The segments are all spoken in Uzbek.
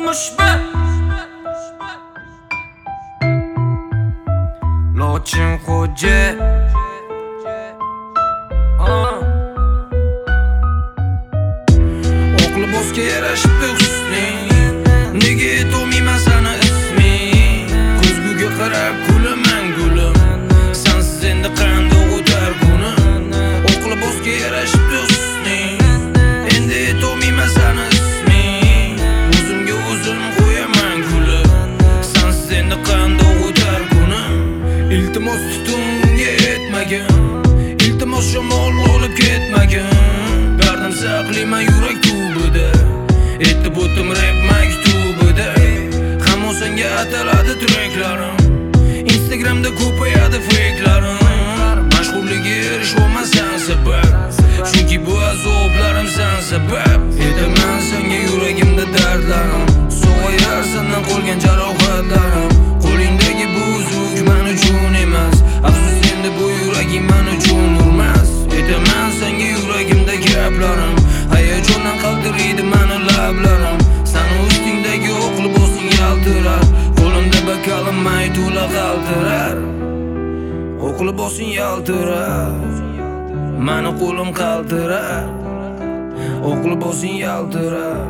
mushbat Lochin xo'ja Oqli bosga yarashibdi husning Nega aytolmayman sana isming Ko'zguga qarab kulaman gulim Sensiz endi qandoq o'tar kunim Oqli bosga yarashibdi husning Endi aytolmayman sana isming O'zimga o'zim qo'yaman kulib Sensiz endi qandoq o'tar kunim Iltimos tutunga yetmagin Iltimos shamol olib ketmagin Dardim saqlayman yurak tubida Aytib o'tdim rap maktubida Hamon senga ataladi traklarim Instagramda ko'payadi fake'larim Mashhurlikka erisholman sen sabab Chunki bu azoblarim sen sabab Aytaman senga yuragimda dardlarim Sog'ayar sendan qolgan jarohatlarim Qo'lingdagi bu uzuk men uchun emas Afsus endi bu yuragim men uchun urmas Aytaman senga yuragimda gaplarim Hayajondan qaltiraydi meni lablarim Sani ustingdagi o'qli bosing yaltirar Qo'limda bokalim may to'la qaltirar O'qli bosing yaltirar Meni qo'lim qaltirar O'qli bosing yaltirar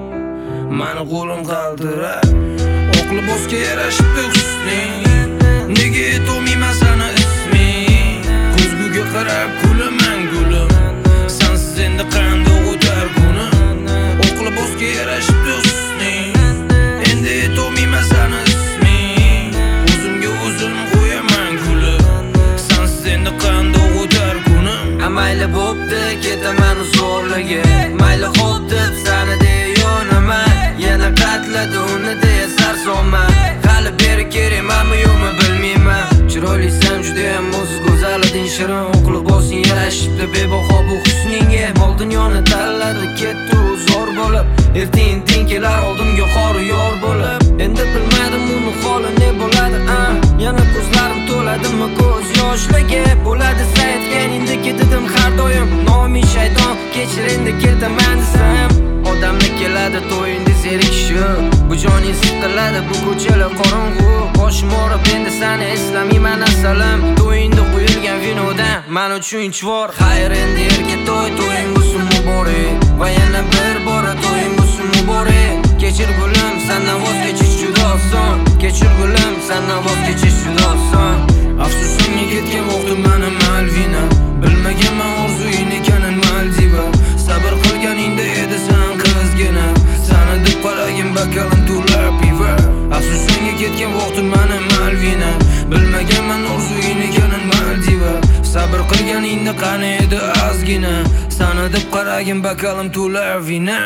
Meni qo'lim qaltirar O'qli bosga yarashibdi husning Nega aytolmayman sana isming Ko'zguga qarab kulaman gulim Sensiz endi qandoq o'tar kunim O'qli bosga yarashibdi husning Endi aytolmayman sana isming O'zimga o'zim qo'yaman kulib Sensiz endi qandoq o'tar kunim Mayli bo'pti ketaman zo'rligi Mayli xo'p deb sani deyonaman Yana qatladi uni deya sarsoman Hali beri kerakmanmi yo'qmi bilmayman Chiroylisan judayam o'ziz go'zal eding shirin O'qli bosing yarashibdi bebaho bu husningga Mol dunyoni tanladi ketdi u zo'r bo'lib Erta-indin kelar oldimga xor yor bo'lib Endi bilmadim uni holi ne bo'ladi Yana ko'zlarim to'ladimi ko'z yoshlarga Bo'ladi saytganingda ketadim har doim Nomi shaydon kechir endi ketaman desam Odamlar keladi to'yingda zerikishi Bu joning siqiladi bu ko'chalar qorong'u Boshim og'rib endi sani eslamayman asalim To'yingda quyilgan vinodan men uchun chvor Xayr endi erga to'ying bo'lsin muborak Va yana bir bora to'ying bo'lsin muborak Kechir gulim sendan voz kechish juda oson Kechir gulim sendan voz kechish juda oson Afsus senga ketgan vaqtim meni Malvina Bilmaganman orzuing ekanin Maldiva Sabr qilganingda edi sen qizgina Sani deb qaragin bokalim to'la piva Afsus senga ketgan vaqtim meni Malvina Bilmaganman orzuing ekanin Maldiva Sabr qilganingda qani edi ozgina Sani deb qaragin bokalim to'la vina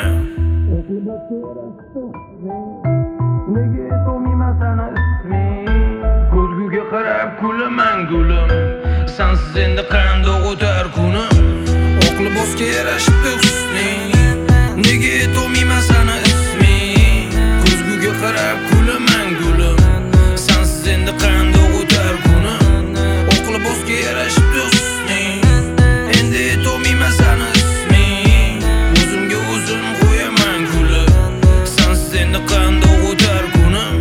Nega aytolmayman sana isming Ko'zguga qarab kulaman gulim Sensiz endi qandoq o'tar kunim O'qli bosga yarashibdi husning Nega aytolmayman sana isming Ko'zguga qarab kulaman gulim Sensiz endi qandoq o'tar kunim O'qli bosga yarashibdi husning Endi aytolmayman sana isming O'zimga o'zim qo'yaman kulib Sensiz endi qandoq o'tar kunim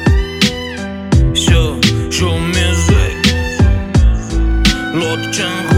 Show music Lochin